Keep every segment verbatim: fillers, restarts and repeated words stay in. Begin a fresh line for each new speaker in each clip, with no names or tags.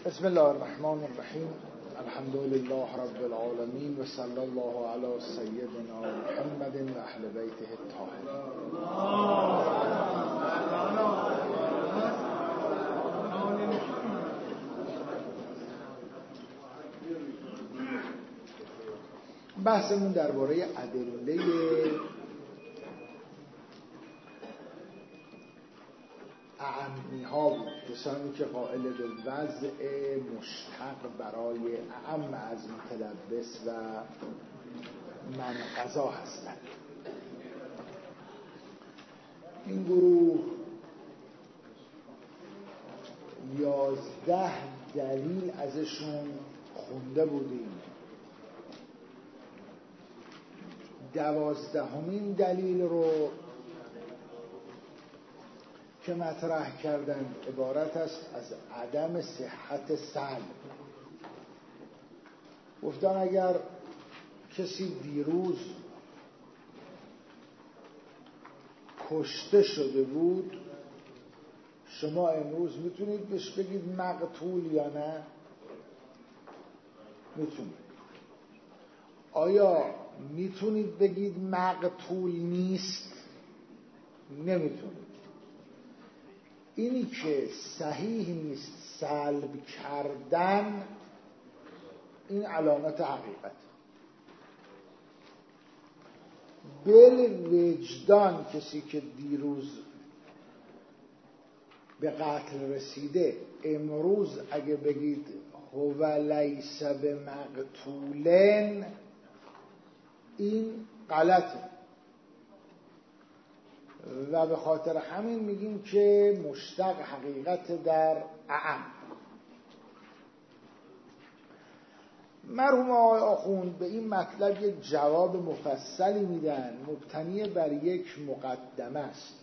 بسم الله الرحمن الرحیم. الحمد لله رب العالمین و صلی الله علی سیدنا محمد و اهل بیته الطاهرین. بحثمون درباره ادله اعمی ها بود، کسانی که قائل به وضع مشتق برای اعم از متلبس و منقضا هستند. این گروه یازده دلیل ازشون خونده بودیم. دوازدهمین دلیل رو که مطرح کردن عبارت است از عدم صحت سلب. گفتن اگر کسی دیروز کشته شده بود، شما امروز میتونید بهش بگید مقتول یا نه؟ میتونید. آیا میتونید بگید مقتول نیست؟ نمیتونید. اینی که صحیح نیست سلب کردن، این علامت حقیقت. بل وجدان کسی که دیروز به قتل رسیده، امروز اگه بگید هو لیس بمقتولن، این غلطه و به خاطر همین میگیم که مشتق حقیقت در اعم. مرحوم آقای آخوند به این مطلب یک جواب مفصلی میدن، مبتنی بر یک مقدمه است.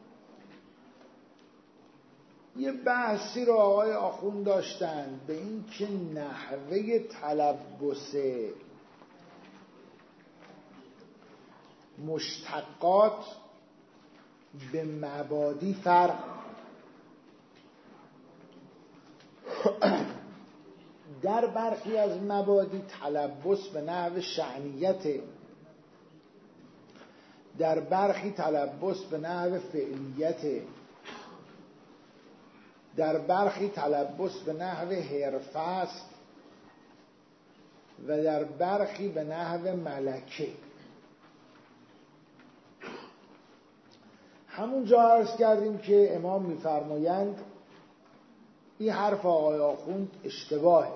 یه بحثی رو آقای آخوند داشتن به این که نحوه تلبس مشتقات به مبادی فرق. در برخی از مبادی تلبس به نحو شأنیت، در برخی تلبس به نحو فعلیت، در برخی تلبس به نحو حرفه است و در برخی به نحو ملکه. همون جا عرض کردیم که امام میفرمایند این حرف آقای آخوند اشتباهه.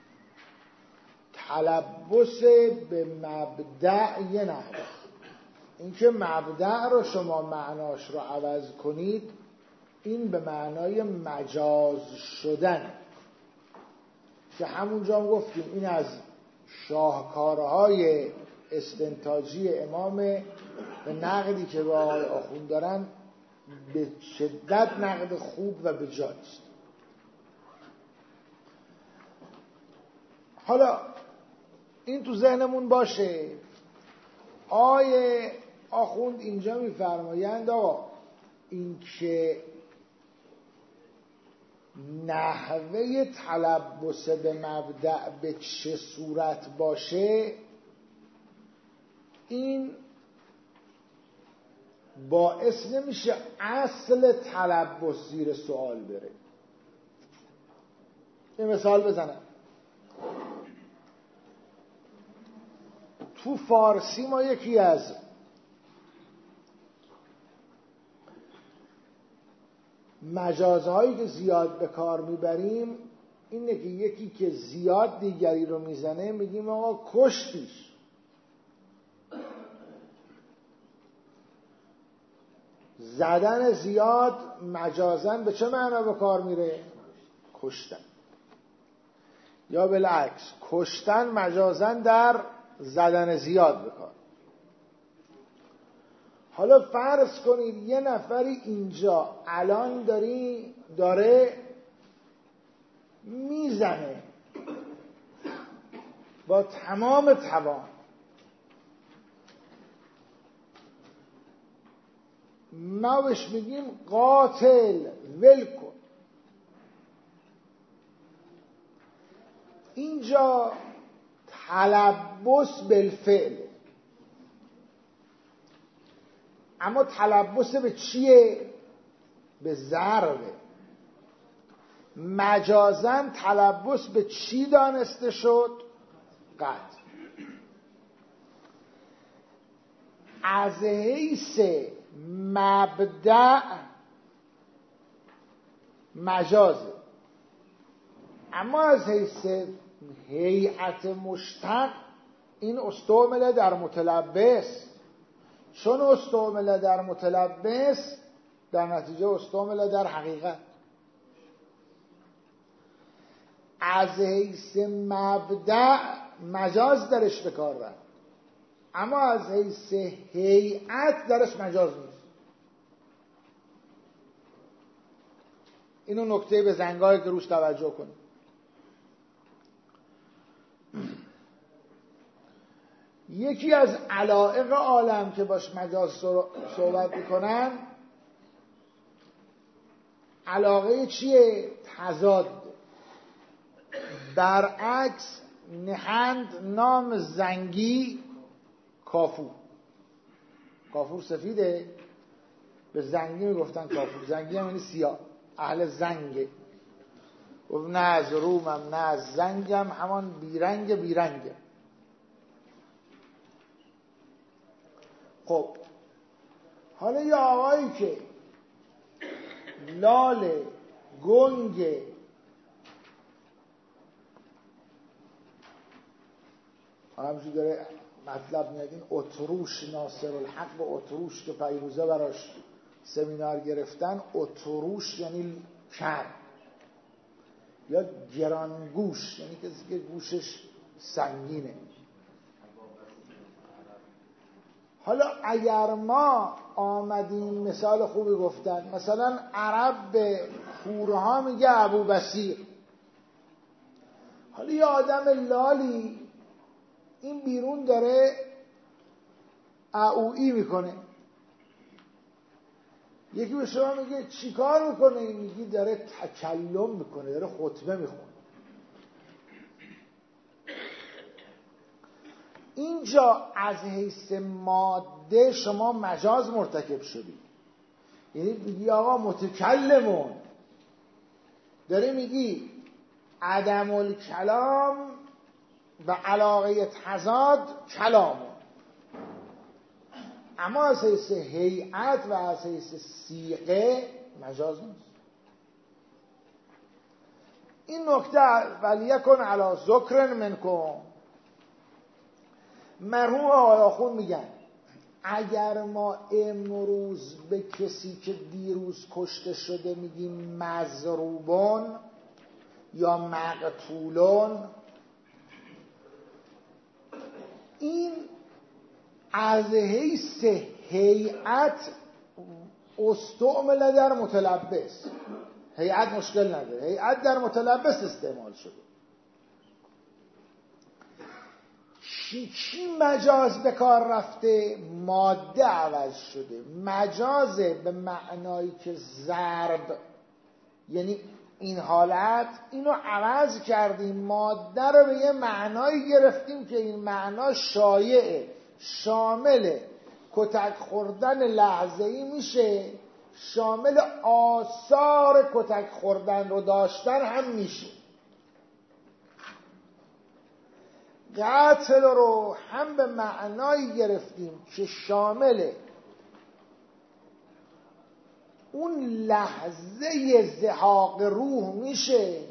تلبس به مبدأ یه نحوه، این که مبدأ رو شما معناش رو عوض کنید، این به معنای مجاز شدن، که همون جا گفتیم این از شاهکارهای استنتاجی امام به نقدی که با آقای آخوند دارن به شدت نقد خوب و به جای است. حالا این تو ذهنمون باشه. آقای آخوند اینجا میفرمایند آقا این که نحوه تلبس به مبدأ به چه صورت باشه، این باعث نمیشه اصل تلبس زیر سوال بره. یه مثال بزنم. تو فارسی ما یکی از مجازهایی که زیاد به کار میبریم اینه که یکی که زیاد دیگری رو میزنه میگیم آقا کشتیش. زدن زیاد مجازن به چه معنا به کار میره؟ کشتن. یا بالعکس کشتن مجازن در زدن زیاد به کار. حالا فرض کنید یه نفری اینجا الان داری داره میزنه با تمام توان، ما بهش میگیم قاتل ول کن. اینجا تلبس بالفعل، اما تلبس به چیه؟ به ضربه. مجازاً تلبس به چی دانسته شد؟ قد. از حیث مبدأ مجازه، اما از حیث هیئت مشتق این استعمل در متلبس، چون استعمل در متلبس در نتیجه استعمل در حقیقت. از حیث مبدأ مجاز درش به کار رفت، اما از حیث هیئت درش مجاز نیست. اینو نکته به زنگاهی که روش توجه کنید. یکی از علایق عالم که باش مجاز صحبت میکنن علاقه چیه؟ تضاد. برعکس نهند نام زنگی کافور. کافور سفیده، به زنگی میگفتن کافور. زنگی هم یعنی سیاه، اهل زنگه. گفت نه از رومم نه از زنگم، همان بیرنگ بیرنگه. خب حالا یه آقایی که لاله گنگه، همچون داره مطلب میاد، این اتروش ناصر الحق و اتروش که پیروزه براش سمینار گرفتن، اتروش یعنی کر یا گرانگوش، یعنی کسی که گوشش سنگینه. حالا اگر ما آمدیم مثال خوبی گفتن، مثلا عرب به کورها میگه ابو بصیر. حالا یه آدم لالی این بیرون داره اعوئی میکنه، یکی به شما میگه چی کار میکنه؟ این میگی داره تکلم میکنه، داره خطبه میخونه. اینجا از حیث ماده شما مجاز مرتکب شدی، یعنی میگی آقا متکلمون، داره میگی عدم الکلام و علاقه تضاد کلامون، اما از حیث هیئت و از حیث صیغه مجاز نیست. این نکته ولیکن علی ذکر منکم. مرحوم آقای آخوند میگن اگر ما امروز به کسی که دیروز کشته شده میگیم مضروبون یا مقتولون، این از حیث هیئت استعمل در متلبس، هیئت مشکل نداره، هیئت در متلبس استعمال شده. چی چی مجاز به کار رفته؟ ماده عوض شده. مجاز به معنایی که ضرب، یعنی این حالت، اینو عوض کردیم، ماده رو به یه معنایی گرفتیم که این معنا شایعه، شامل کتک خوردن لحظه‌ای میشه، شامل آثار کتک خوردن رو داشتن هم میشه. قتل رو هم به معنایی گرفتیم که شامل اون لحظه زهاق روح میشه،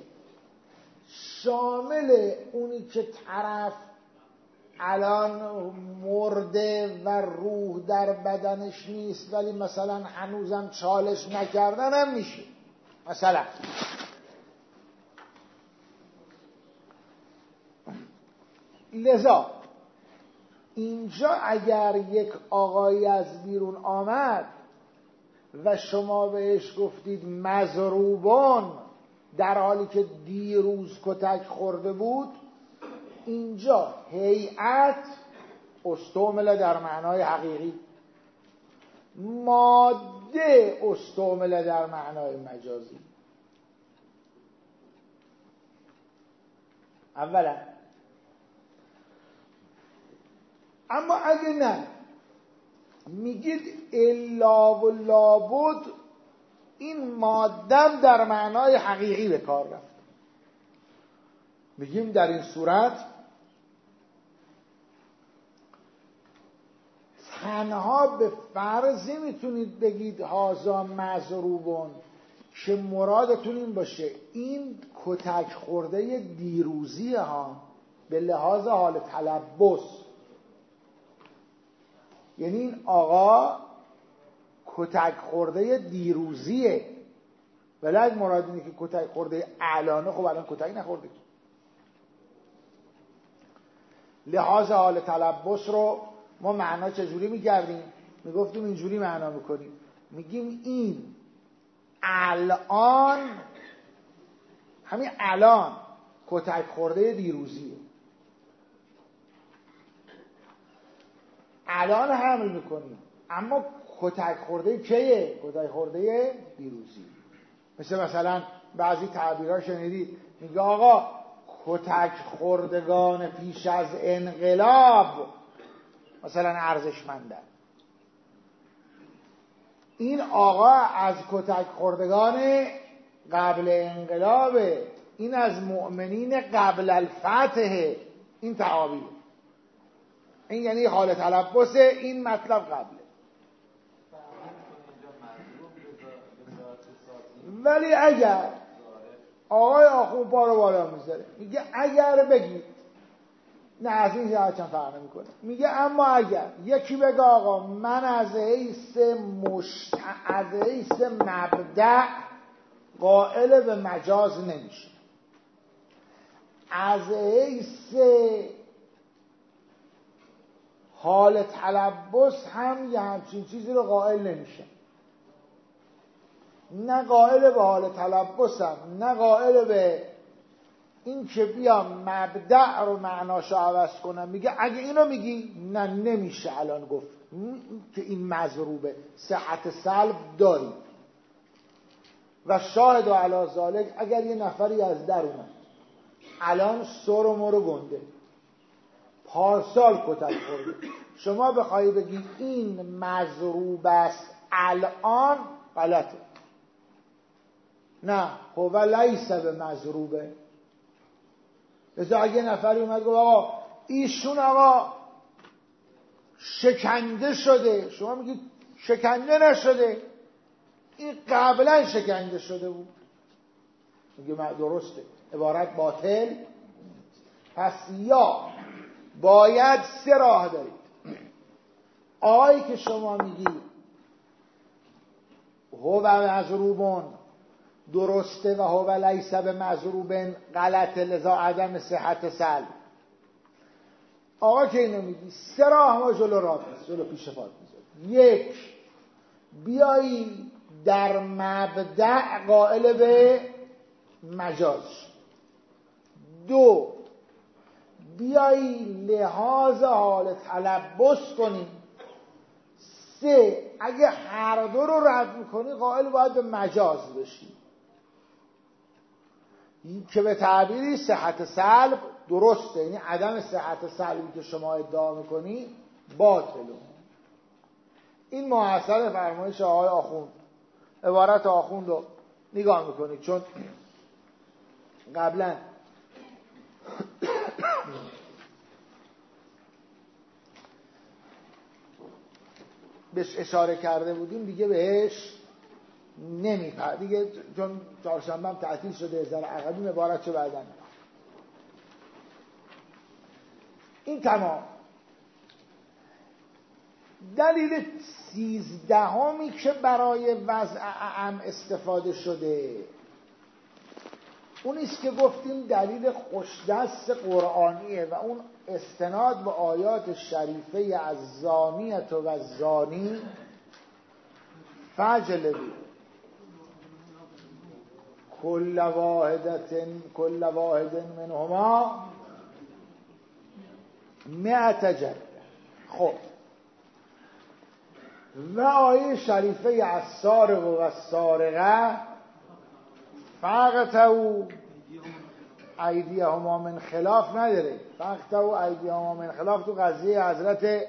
شامل اونی که طرف الان مرده و روح در بدنش نیست ولی مثلا هنوزم چالش نکردن هم میشه. مثلا لذا اینجا اگر یک آقایی از بیرون آمد و شما بهش گفتید مضروبان در حالی که دیروز کتک خورده بود، اینجا هیئت استعمل در معنای حقیقی، ماده استعمل در معنای مجازی. اولا. اما اگه نه میگید الا و لابد، این مادم در معنای حقیقی به کار رفت. میگیم در این صورت تنها به فرضی میتونید بگید هازا مضروبون که مرادتون این باشه این کتک خورده دیروزیه ها، به لحاظ حال تلبس. یعنی این آقا کتک خورده دیروزیه، ولی اگه مراد اینه که کتک خورده الانه، خب الان کتک نخورده. لحاظ حال تلبس رو ما معنا چجوری میگردیم؟ میگفتیم اینجوری معنا میکنیم، میگیم این الان، همین الان کتک خورده دیروزیه، الان حمل میکنیم، اما کتک خورده کیه؟ کتک خورده دیروزی. مثل مثلا بعضی تعبیرها شنیدید میگه آقا کتک خوردگان پیش از انقلاب مثلا ارزشمندن. این آقا از کتک خوردگان قبل انقلابه، این از مؤمنین قبل الفتح. این تعابیر، این یعنی حال تلبس، این مطلب قبله. ولی اگر آقای آخوند پا رو بالا میذاره میگه اگر بگید، نه از این جهت چند فرق نمیکنه، میگه اما اگر یکی بگه آقا من از حیث مشت... از حیث مبدأ قائل به مجاز نمیشه، از حیث حال تلبس هم یه همچین چیزی رو قائل نمیشه، نه قائل به حال تلبسم، نه قائل به این که بیام مبدأ رو معناشو عوض کنم. میگه اگه اینو میگی نه نمیشه الان گفت که این مضروبه، صحت سلب داری. و شاهد و علی ذالک اگر یه نفری از در اومد الان سر و مرو گنده پارسال کتک خورده، شما بخوایی بگی این مضروب است الان، غلطه. نه خب لیس به مضروبه. لذا اگه نفری اومد گفت آقا ایشون آقا شکنده شده، شما میگید شکنده نشده، این قبلا شکنده شده بود، میگه درسته، عبارت باطل. پس یا باید سه راه دارید. آیی که شما میگی هو مضروبون درسته و هو لیس به مضروبن غلطه، لذا عدم صحت سلب. آقا که اینو میگی سه راه ما جلو راه جلو پیش پات میذاری. یک، بیایی در مبدأ قائل به مجاز. دو، بیایی لحاظ حال تلبس کنی. سه، اگه هر دو رو رد میکنی قائل باید به مجاز بشی که به تعبیری صحت سلب درسته، یعنی عدم صحت سلبی که شما ادعا میکنی باطله. این محصل فرمایش آقای آخوند، عبارت آخوند رو نگاه میکنید، چون قبلا بهش اشاره کرده بودیم، دیگه بهش نمیپر دیگه، چون چهارشنبه هم تعطیل شده، ذره عقبیم عبارت شو بعدن. این تمام. دلیل سیزدهمی که برای وضع اعم استفاده شده اونیست که گفتیم دلیل خوشدست قرآنیه و اون استناد به آیات شریفه از زانیت و زانی فجلدو کل واحدت کل واحد منهما مئت جلده. خب و آیه شریفه از سارق و سارقه فقطعوا ایدیهما من خلاف نداره. وقت و ایدیهما من خلاف تو قضیه حضرت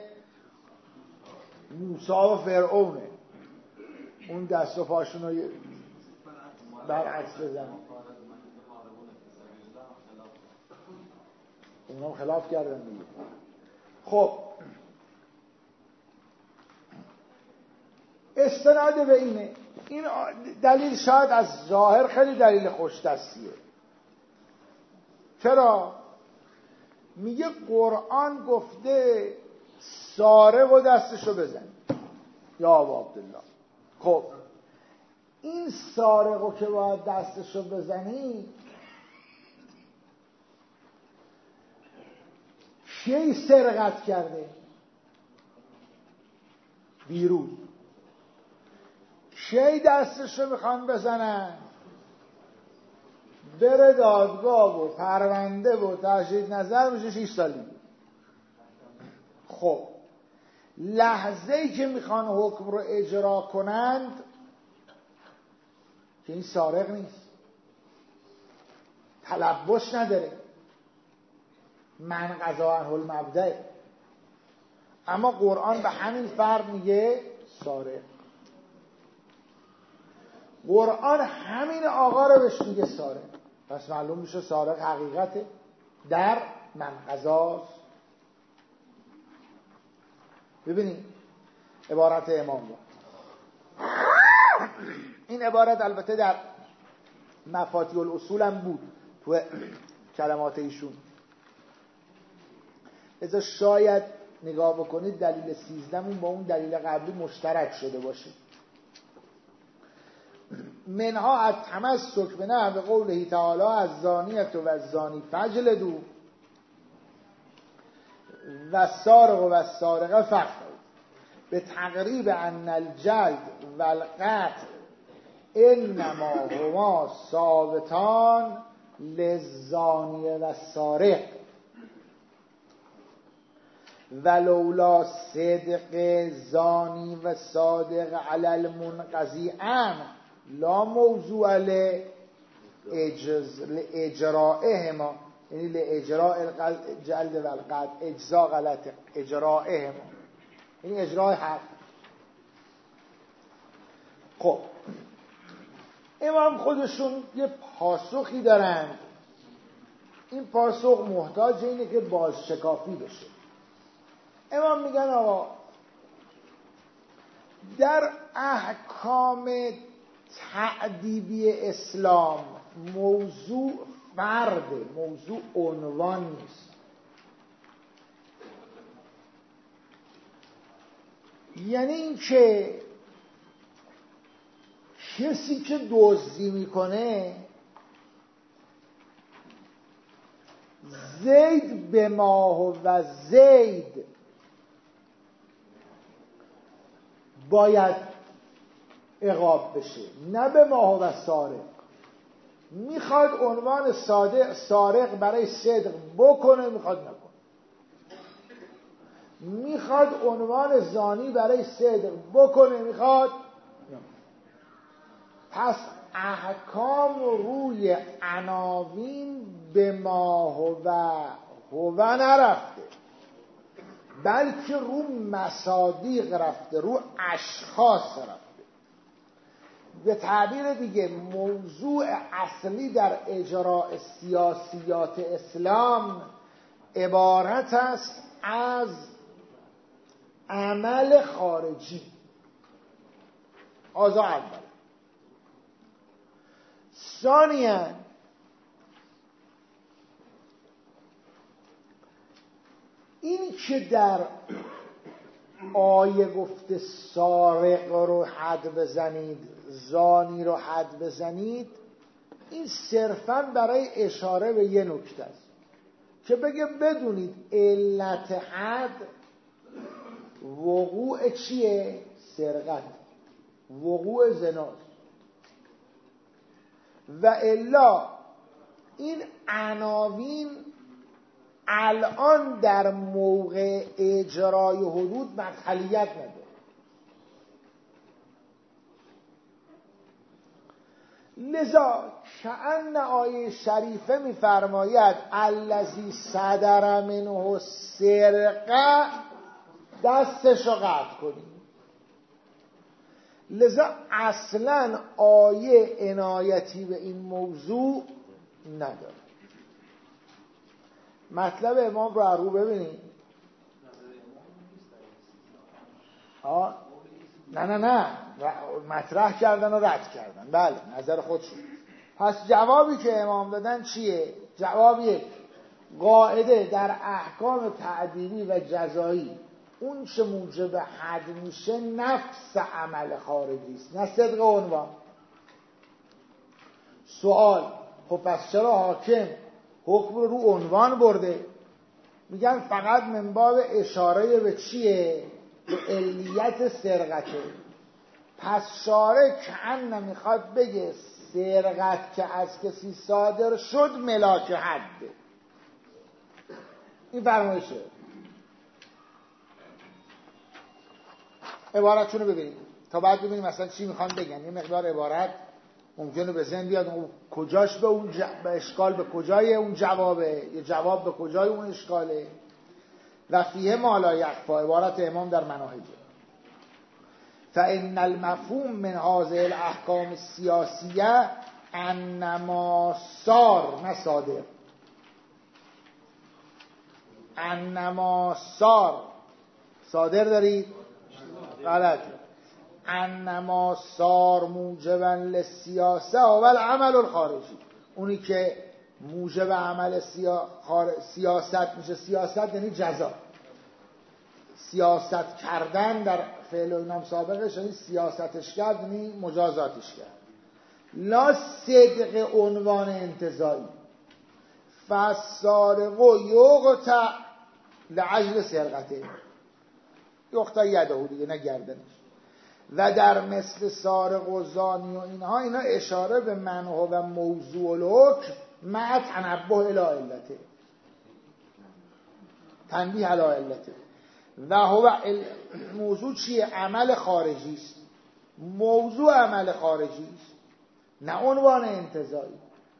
موسی و فرعونه، اون دست و پاشون رو برعکس بزنه، اونا خلاف کردن دیگه. خب استناد به اینه، این دلیل شاید از ظاهر خیلی دلیل خوش دستیه. چرا؟ میگه قرآن گفته سارق و دستشو بزن یا ابا عبدالله. خب این سارقو که باید دستشو بزنی کی سرقت کرده؟ بیرون. کی دستشو میخوان بزنن؟ بره دادگاه و پرونده و تجدید نظر میشه شیش سالی. خب لحظه‌ای که میخوان حکم رو اجرا کنند که این سارق نیست، تلبس نداره، من قضا عنه المبدأ، اما قرآن به همین فرد میگه سارق. قرآن همین آقا رو بهش میگه سارق، پس معلوم میشه سارق حقیقته در من قضاست. ببینید عبارت امام رو، این عبارت البته در مفاتیح الاصول هم بود تو کلمات ایشون، ازا شاید نگاه بکنید دلیل سیزدهمون با اون دلیل قبلی مشترک شده باشه. منها از تمسک به نحو قوله تعالی از زانیت و از زانی فجلدو و سارق و سارقه فقط به تقریب ان الجلد و القتل انما هما ثابتان للزانی و سارق ولولا صدق زانی و صادق علی المنقضی عنه لا موضوع لاجرائهما، یعنی لاجراء الجلد و القتل اجزا غلط اجرائهما، یعنی اجرای حق. خب امام خودشون یه پاسخی دارن، این پاسخ محتاج اینه که بازشکافی بشه. امام میگن آقا در احکام تعدیبی اسلام موضوع فرده، موضوع عنوان نیست. یعنی این که کسی که دزدی میکنه زید به ماه و زید باید عقاب بشه، نه به ماه و سارق. میخواد عنوان صادق سارق برای صدق بکنه، میخواد نکنه. میخواد عنوان زانی برای صدق بکنه، میخواد نکنه. پس احکام روی عناوین به ماه و هو نرفته، بلکه رو مصادیق رفته، رو اشخاص رفته. به تعبیر دیگه موضوع اصلی در اجراء سیاسیات اسلام عبارت است از عمل خارجی. آزا اول. ثانیاً این که در آیه گفته سارق رو حد بزنید، زانی رو حد بزنید، این صرفاً برای اشاره به یه نکته است که بگه بدونید علت حد وقوع چیه؟ سرقت، وقوع زناست. و الا این عناوین الان در موقع اجرای حدود مدخلیت نداره. لذا کأن آیه شریفه میفرماید الذی صدر منه سرقه دستشو قطع کنید. لذا اصلا آیه عنایتی به این موضوع نداره. مطلب امام رو رو ببینید. آه نه نه نه مطرح کردن و رد کردن، بله نظر خودشون. پس جوابی که امام دادن چیه؟ جواب یک، قاعده در احکام تعدیلی و جزایی اون چه موجب حد میشه نفس عمل خارجی است، نه صدق عنوان. سوال، خب پس چرا حاکم حکم رو رو عنوان برده؟ میگن فقط من باب اشاره به چیه؟ به علیت سرقته. پس شارع کأن نمیخواد بگه سرقت که از کسی صادر شد ملاک حده. این فرمایشه. عبارتشون رو ببینید تا بعد ببینیم مثلا چی میخوان بگن. یه مقدار عبارت ممکنه به ذهن بیاد اون کجاش به اون ج... به اشکال به کجای اون جوابه، یه جواب به کجای اون اشکاله. و فیه ما لا یخفی، عبارت امام در مناهجه. فإن المفهوم من هذه الاحکام السیاسیه انما صار، نه صادر، انما صار. صادر دارید؟ غلط. انما صار موجبا للسیاسه و العمل الخارجی، اونی که موجب عمل سیا... خار... سیاست میشه. سیاست یعنی جزا، سیاست کردن در فعل و اینام سابقش، یعنی سیاستش کرد یعنی مجازاتش کرد. لا صدق عنوان انتزاعی. فالسارق یقطع لعجل سرقته، یقطع یده دیگه، نه گردنش. و در مثل سارق و زانی و اینها، اینا اشاره به منع و موضوع الحکم مع تنبه الی علته، تنبیه علی علته. و هو موضوع چیه؟ عمل خارجی است. موضوع عمل خارجی است، نه عنوان انتزاعی.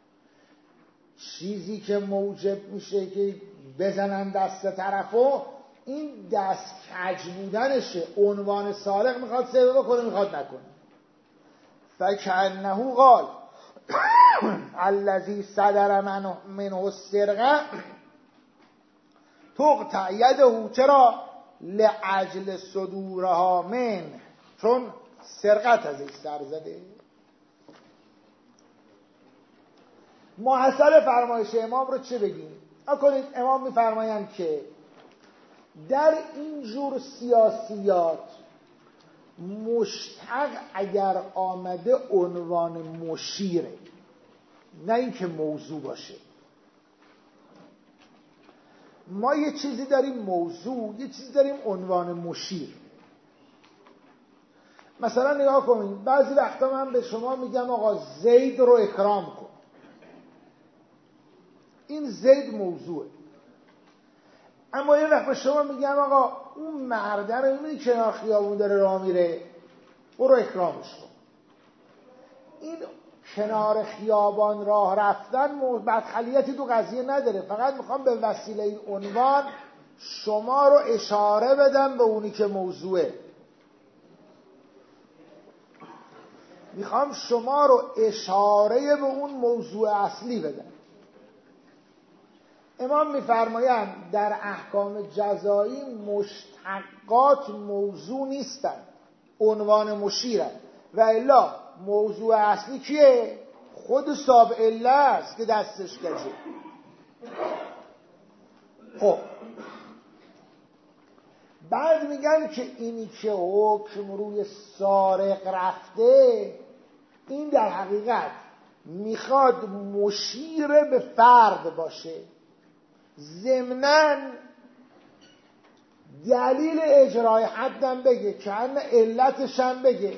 چیزی که موجب میشه که بزنن دست طرفو، این دست کج بودنشه. عنوان سارق میخواد سبب بکنه، میخواد نکنه. فکأنه قال الذی صدر منه السرقه تقطع یده. چرا؟ لعجل صدورها من، چون سرقت از این سر زده. محصل فرمایش امام رو چه بگیم؟ اکنید امام میفرمایند که در این جور سیاسیات مشتق اگر آمده عنوان مشیره، نه اینکه موضوع باشه. ما یه چیزی داریم موضوع، یه چیزی داریم عنوان مشیر. مثلا نگاه کنید، بعضی وقتا من به شما میگم آقا زید رو اکرام کن، این زید موضوعه. اما یه وقت به شما میگم آقا اون مرده رو میبینی کنار خیابون داره راه میره، برو اکرامش کن. این کنار خیابان راه رفتن بدخلیتی تو قضیه نداره، فقط میخوام به وسیله این عنوان شما رو اشاره بدم به اونی که موضوعه. میخوام شما رو اشاره به اون موضوع اصلی بدم. امام میفرمایند در احکام جزایی مشتقات موضوع نیستند، عنوان مشیرند. و الا موضوع اصلی کیه؟ خود صاحب عله است که دستش کجه. خب بعد میگن که اینی که حکم روی سارق رفته، این در حقیقت میخواد مشیر به فرد باشه، ضمناً دلیل اجرای حدم بگه، که ان علتش هم بگه.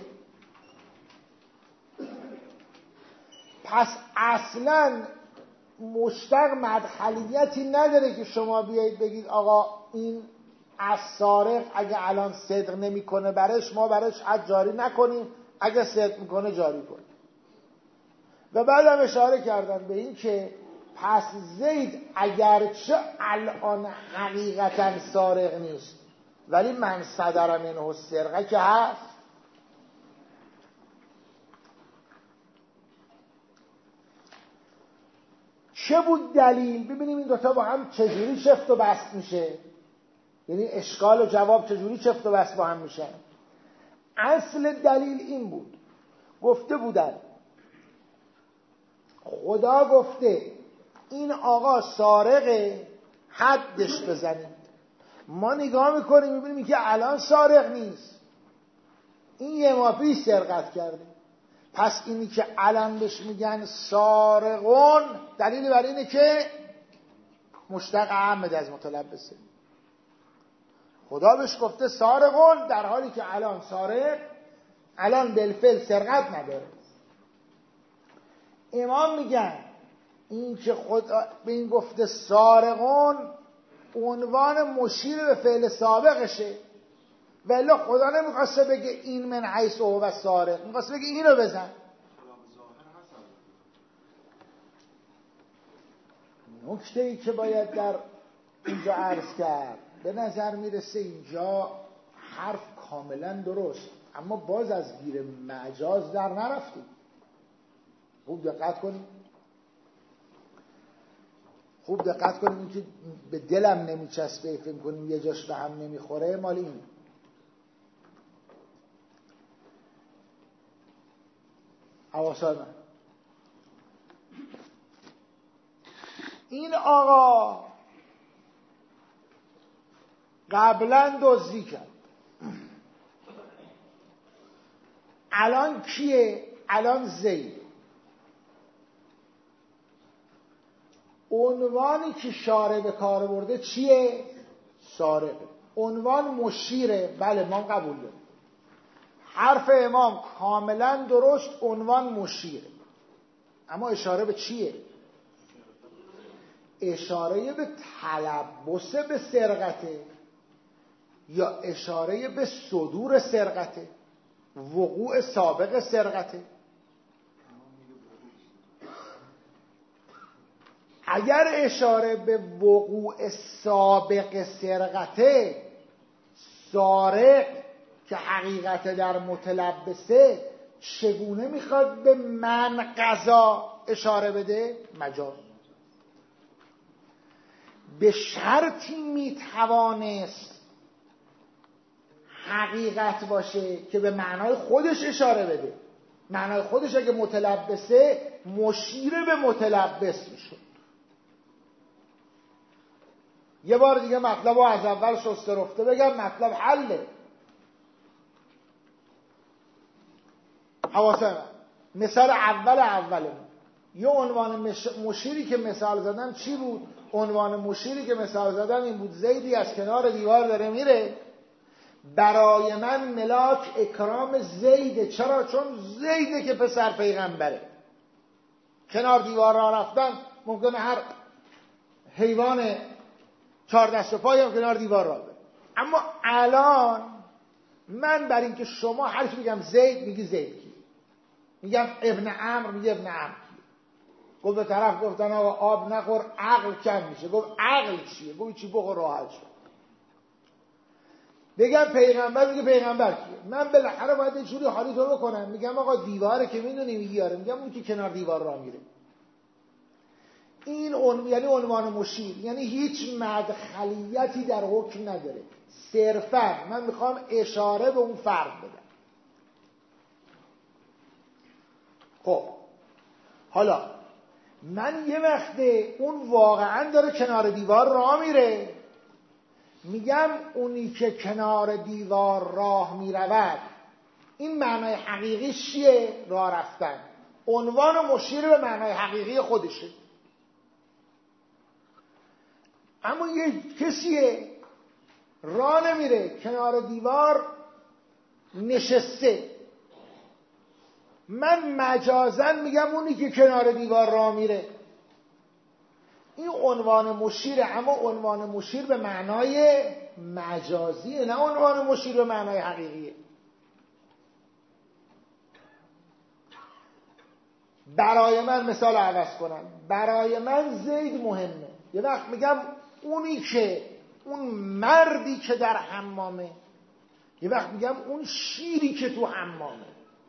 پس اصلاً مشتق مدخلیتی نداره که شما بیایید بگید آقا این از سارق اگه الان صدق نمیکنه برش، ما برش حد جاری نکنیم، اگه صدق میکنه جاری کنیم. و بعدم اشاره کردن به این که پس زید اگرچه الان حقیقتا سارق نیست ولی من صدر منه سرقه که هست. چه بود دلیل؟ ببینیم این دوتا با هم چجوری چفت و بست میشه، یعنی اشکال و جواب چجوری چفت و بست با هم میشن. اصل دلیل این بود، گفته بودن خدا گفته این آقا سارقه، حدش بزنید. ما نگاه میکنیم میبینیم که الان سارق نیست، این یه ماه پیش سرقت کرده. پس اینی که الان بهش میگن سارقون دلیل بر اینه که مشتق احمد از متلبسه. خدا بهش گفته سارقون در حالی که الان سارق الان بالفعل سرقت نداره. امام میگن این که خدا به این گفته سارقون عنوان مشیر به فعل سابقشه، ولی خدا نمیخواسته بگه این من حیث هو سارق، میخواسته بگه اینو بزن. نکته ای که باید در اینجا عرض کرد، به نظر میرسه اینجا حرف کاملا درست، اما باز از گیر مجاز در نرفتیم. خوب دقت کنیم، خوب دقت کنیم. این که به دلم نمیچسبه فکر کنیم یه جاش به هم نمیخوره، مال این. حواسای من، این آقا قبلا دزدی کرد، الان کیه؟ الان زید. عنوانی که شارع به کار برده چیه؟ سارقه. عنوان مشیره، بله ما قبول داریم. حرف امام کاملا درست، عنوان مشیره، اما اشاره به چیه؟ اشاره به تلبس به سرقته یا اشاره به صدور سرقته، وقوع سابق سرقته؟ اگر اشاره به وقوع سابق سرقته، سارق که حقیقت در متلبسه چگونه میخواد به من قضا اشاره بده؟ مجاز. به شرطی میتوانست حقیقت باشه که به معنای خودش اشاره بده. معنای خودش اگه متلبسه، مشیر به متلبس میشد. یه بار دیگه مطلب رو از اول شسته رفته بگم، مطلب حله. حواسه من، مثال اول اولمون یه عنوان مشیری که مثال زدم چی بود؟ عنوان مشیری که مثال زدم این بود: زیدی از کنار دیوار داره میره، برای من ملاک اکرام زیده. چرا؟ چون زیده که پسر پیغمبره. کنار دیوار را رفتن ممکنه هر حیوان چهار دست و پایی هم کنار دیوار را بره، اما الان من بر این که شما هر چی میگم زید میگی زید کی، میگم ابن عمرو میگی ابن عمرو کی. گفت به طرف گفتن آقا آب نخور عقل کم میشه. گفت عقل چیه؟ گفت چی بخور راحت شد. بگم پیغمبر میگه پیغمبر کیه. من بالاخره باید یه جوری حالی تو بکنم، میگم آقا دیواره که میدونی میگی آره، میگم اون که کنار دیوار راه میره. این اون یعنی عنوان مشیر، یعنی هیچ مدخلیتی در حکم نداره، صرفا من میخوام اشاره به اون فرد بدم. خب حالا من یه وقته اون واقعا داره کنار دیوار راه میره، میگم اونی که کنار دیوار راه میرود این معنای حقیقی چیه؟ راه رفتن. عنوان مشیر به معنای حقیقی خودشه. اما یه کسیه راه نمیره، کنار دیوار نشسته، من مجازن میگم اونی که کنار دیوار راه میره. این عنوان مشیره، اما عنوان مشیر به معنای مجازیه، نه عنوان مشیر به معنای حقیقیه. برای من مثال عوض کنم، برای من زید مهمه. یه وقت میگم اونی که اون مردی که در حمامه، یه وقت میگم اون شیری که تو حمامه.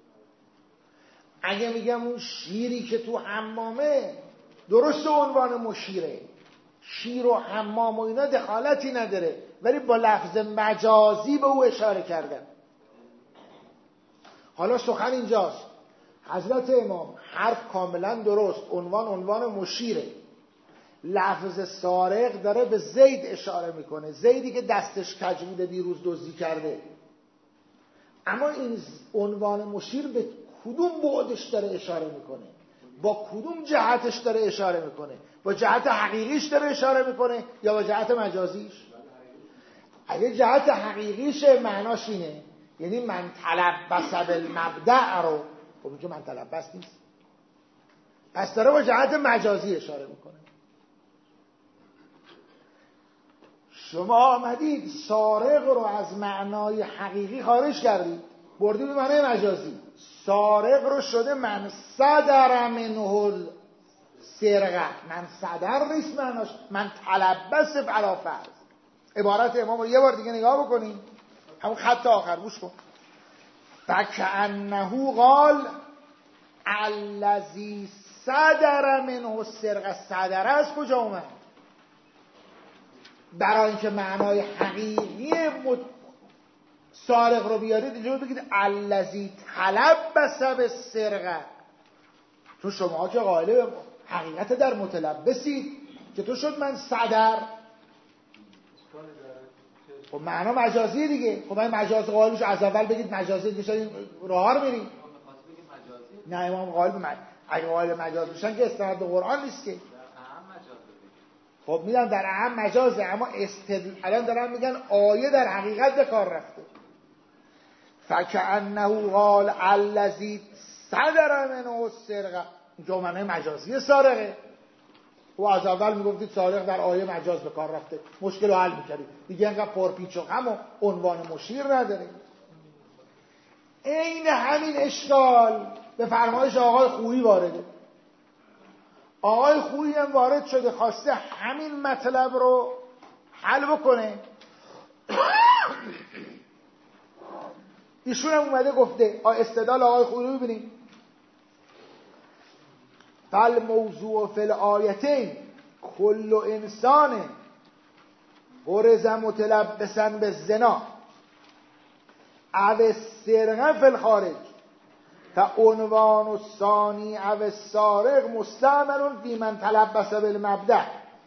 اگه میگم اون شیری که تو حمامه، درست عنوان مشیره، شیر و حمام و اینا دخالتی نداره، ولی با لفظ مجازی به او اشاره کردن. حالا سخن اینجاست، حضرت امام حرف کاملا درست، عنوان عنوان مشیره، لفظ سارق داره به زید اشاره میکنه، زیدی که دستش کج بوده دیروز دزدی کرده. اما این عنوان مشیر به کدوم بعدش داره اشاره میکنه؟ با کدوم جهتش داره اشاره میکنه؟ با جهت حقیقیش داره اشاره میکنه یا با جهت مجازیش؟ اگه جهت حقیقیش معناش اینه، یعنی من تلبس بالمبدأ رو، خب این که من تلبس نیست، پس داره با جهت مجازی اشاره میکنه. شما آمدید سارق رو از معنای حقیقی خارج کردید، بردید به معنای مجازی. سارق رو شده من صدر منه سرقه، من صدر نیست معناش، من تلبس بلا فرض. عبارت امام رو یه بار دیگه نگاه بکنید، همون خط آخر گوش کن. فکأنه قال الذی صدر منه سرقه. صدر از کجا اومد؟ برای اینکه معنای حقیقی مد... سارق رو بیارید اینجا بگید الذی تلبس بالسرقه. تو شما که قائل حقیقت در متلبسید که تو شد من صدر، خب معنا مجازی دیگه. خب این مجاز قائلش از اول بگید مجازی میشه، راه رو میریم. نه امام قائل به مجاز، اگه قائل مجاز میشن که استناد به قرآن نیست که. خب میگن در اهم مجازه، اما استدلال الان دارن میگن آیه در حقیقت به کار رفته. فکأنه قال الذی صدر منه السرقه، جمله مجازی سارقه. و از اول میگفتید سارق در آیه مجاز به کار رفته، مشکل رو حل میکردید دیگه، انقدر پرپیچ و خم و عنوان مشیر نداره. این همین اشکال به فرمایش آقای خویی وارده. آقای خویی هم وارد شده، خواسته همین مطلب رو حل بکنه. ایشون هم اومده گفته، استدلال آقای خویی رو ببینید. فالموضوع فی الآیتین کل انسان غرض متلبسا بالزنا او السرقه فی الخارج فعنوان الثانی او السارق مستعمل فی من تلبس بالمبدأ.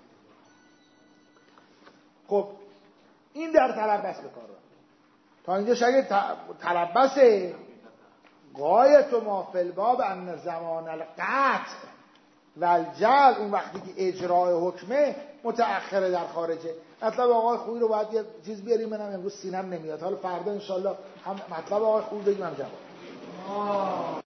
خب این در تلبس به کار رفت. تا اینجا شاید تلبس غایت ما فی الباب ان زمان القطع و الجل، اون وقتی که اجرای حکمه متأخره در خارجه. مطلب آقای خویی رو باید یه چیز بیاریم، منم امروز سینم نمیاد، حالا فردا انشالله هم مطلب آقای خویی بگیم هم جواب.